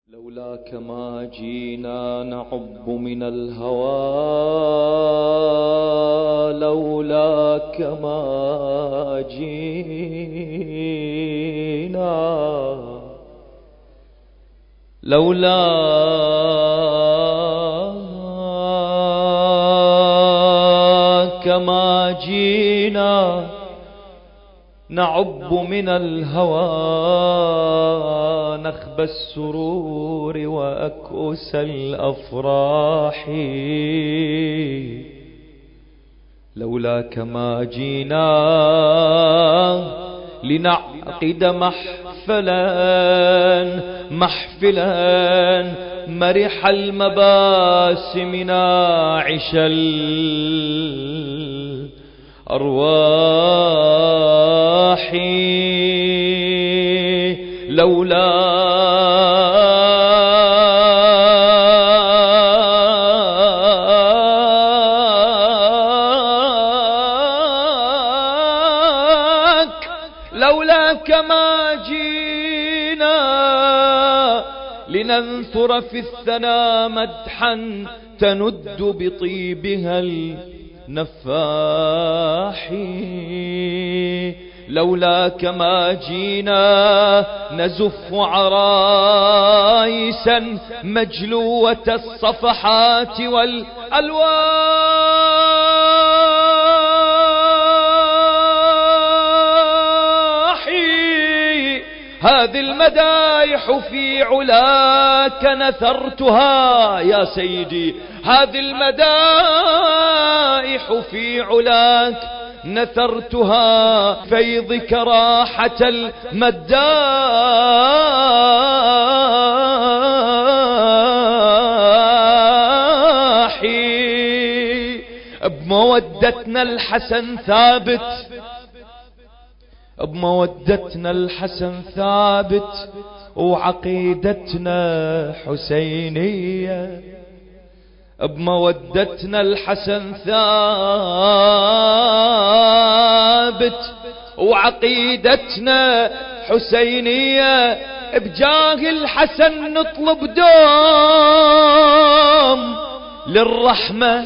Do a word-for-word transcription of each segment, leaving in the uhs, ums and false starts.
لولاك ما جينا نعب من الهوى، لولاك ما جينا، لولاك ما جينا نعب من الهوى، نخبى السرور وأكؤس الأفراح، لولاك ما جينا لنعقد محفلا محفلا مرح المباسم ناعش الأرواح، لولاك لولاك ما جينا لننثر في الثنى مدحا تند بطيبها النفاح، لولاك ما جينا نزف عرايسا مجلوة الصفحات والألواح، هذه المدايح في علاك نثرتها يا سيدي، هذه المدائح في علاك نثرتها، فيضك راحة المداح، بمودتنا الحسن ثابت، بمودتنا الحسن ثابت، وعقيدتنا حسينية، بمودتنا الحسن ثابت، وعقيدتنا حسينية، بجاه الحسن نطلب دوم للرحمة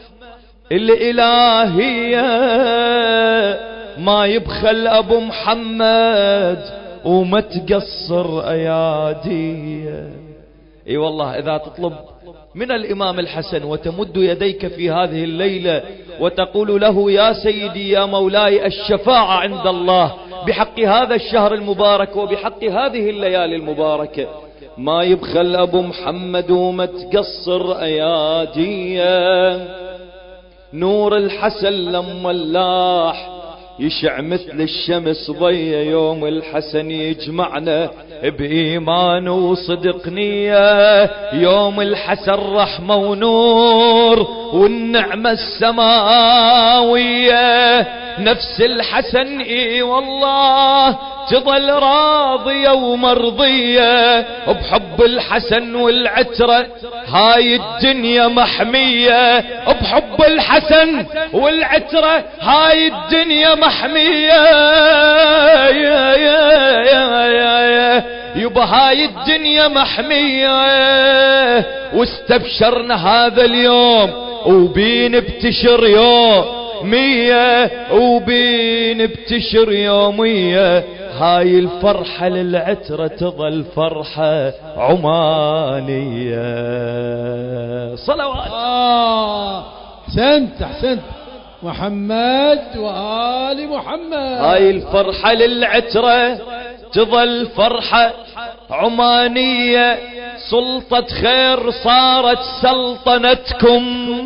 الإلهية، ما يبخل أبو محمد وما تقصر أياديه. اي والله إذا تطلب من الإمام الحسن وتمد يديك في هذه الليلة وتقول له يا سيدي يا مولاي الشفاعة عند الله بحق هذا الشهر المبارك وبحق هذه الليالي المباركة، ما يبخل أبو محمد وما تقصر أياديه. نور الحسن لما اللاح يشع مثل الشمس ضيّ، يوم الحسن يجمعنا بإيمان وصدق نية، يوم الحسن رحمة ونور والنعمة السماوية، نفس الحسن اي والله تظل راضية ومرضية بحب الحسن والعترة، هاي الدنيا محمية بحب الحسن والعترة، هاي الدنيا محمية يا يا يا يا يبا، هاي الدنيا محمية، واستبشرنا هذا اليوم وبين بتشر يومية، وبين بتشر يومية، هاي الفرحة للعترة تظل فرحة عمانية. صلوات. آه حسنت حسنت محمد وآل محمد، هاي الفرحة للعترة تظل فرحة عمانية، سلطة خير صارت سلطنتكم.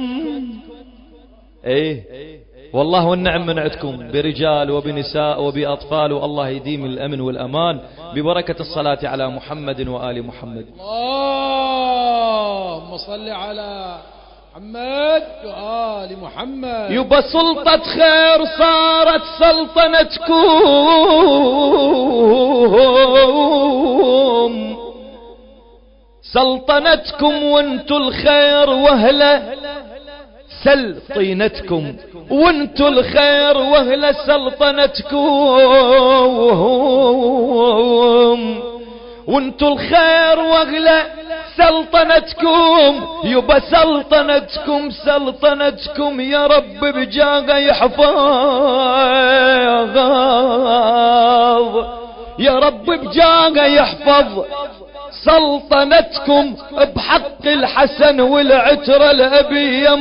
ايه والله والنعم من عندكم برجال وبنساء وبأطفال، والله يديم الأمن والأمان ببركة الصلاة على محمد وآل محمد. اللهم صل على محمد وآل محمد. يبا سلطة خير صارت سلطنتكم، سلطنتكم وانتو الخير وهلا سل طينتكم، وانتو الخير وهلا سلطنتكم، وانتو الخير واغلى سلطنتكم، يبا سلطنتكم سلطنتكم يا رب بجاغة يحفظ، يا رب بجاغة يحفظ سلطنتكم بحق الحسن والعترة الأبي يا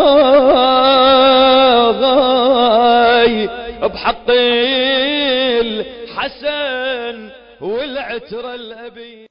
مولاي، بحق الحسن والعترة الأبي.